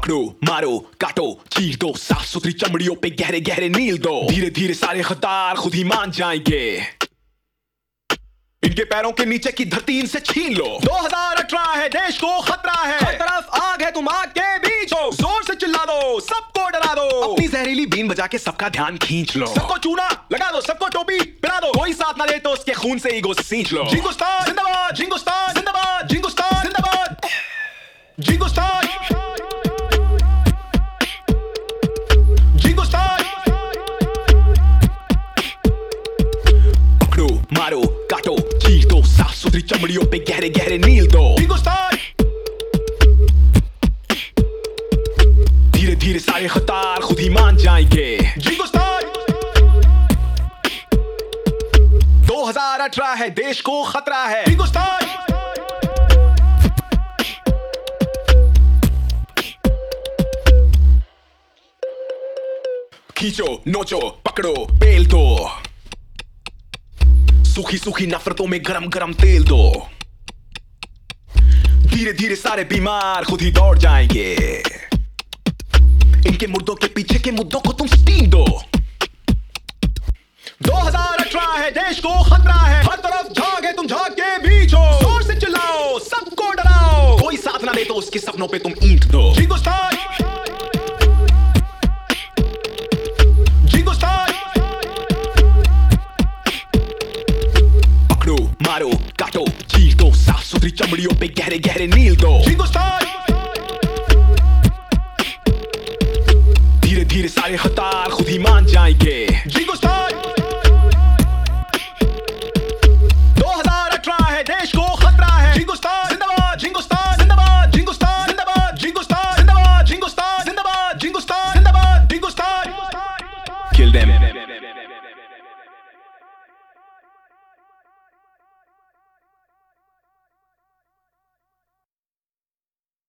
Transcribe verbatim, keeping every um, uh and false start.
पकड़ो मारो काटो चीर दो, साफ सुथरी चमड़ियों पे गहरे गहरे नील दो। धीरे धीरे सारे खतार खुद ही मान जाएंगे, इनके पैरों के नीचे की धरती इनसे छीन लो। दो हज़ार अठारह है, देश को खतरा है, हर तरफ आग है, तुम आग के बीच हो। जोर से चिल्ला दो, सबको डरा दो, अपनी जहरीली बीन बजा के सबका ध्यान खींच लो। सबको चूना लगा दो, सबको टोपी पहना दो, कोई साथ ना दे तो उसके खून से ईगो सींच लो। जिंगुस्तान जिंदाबाद, जिंगुस्तान जिंदाबाद, जिंगुस्तान जिंदाबाद, जिंगुस्तान जिंगुस्तान। पकड़ो मारो काटो चीर दो, साफ सुथरी चमड़ियों पे गहरे गहरे नील दो। हिंदुस्तान धीरे धीरे सारे खतार खुद ही मान जाएंगे। हिंदुस्तान दो हज़ार अठारह है, देश को खतरा है। हिंदुस्तान खींचो नोचो पकड़ो पेल दो, सूखी सूखी नफरतों में गरम गरम तेल दो। धीरे धीरे सारे बीमार खुद ही दौड़ जाएंगे, इनके मुर्दों के पीछे के मुद्दों को तुम स्टीम दो। दो हज़ार अठारह है, देश को खतरा है, हर तरफ झाग है, तुम झाग के बीच हो। जोर से चिल्लाओ, सबको डराओ, कोई साथ ना दे तो उसके सपनों पे तुम ईंट दो। हिंदुस्तान हिंदुस्तान पकड़ो मारो काटो चीर दो, साफ सुथरी चमड़ियों पे गहरे गहरे नील दो। हिंदुस्तान